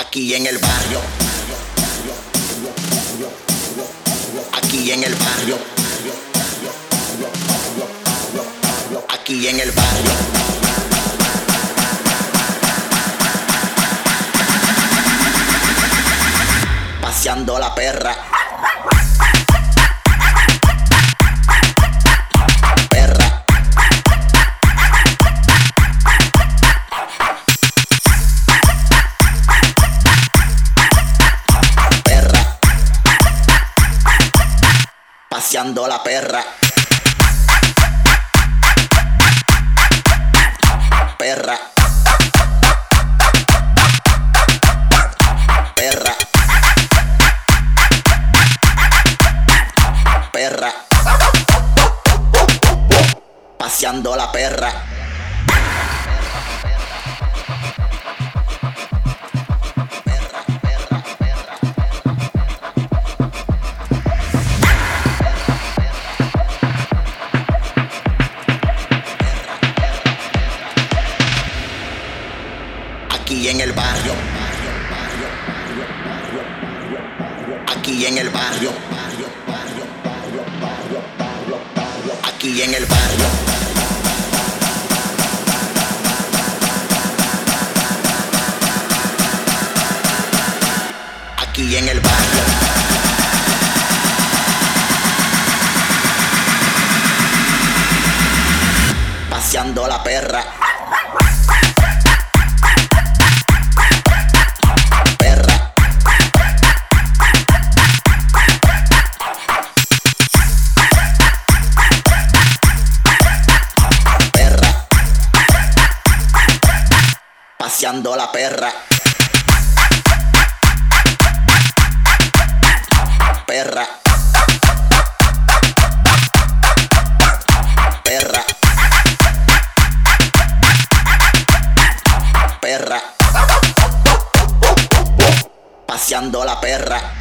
Aquí en el barrio, aquí en el barrio, aquí en el barrio. Paseando la perra. Perra. Perra. Paseando la perra. Perra. Perra. Perra. Paseando la perra. Aquí en el barrio, aquí en el barrio, aquí en el barrio, aquí en el barrio. Paseando la perra. Paseando la perra. Perra. Perra. Perra. Paseando la perra.